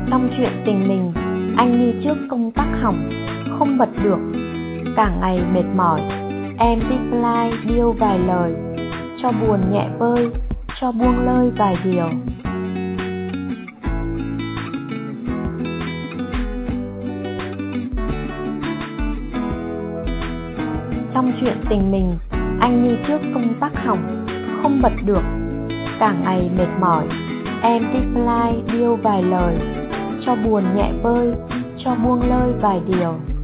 Trong chuyện tình mình, anh như trước công tắc hỏng, không bật được. Cả ngày mệt mỏi, em reply điêu vài lời, cho buồn nhẹ vơi, cho buông lơi vài điều. Trong chuyện tình mình, anh như trước công tắc hỏng, không bật được. Cả ngày mệt mỏi, em reply điêu vài lời, cho buồn nhẹ vơi, cho buông lơi vài điều.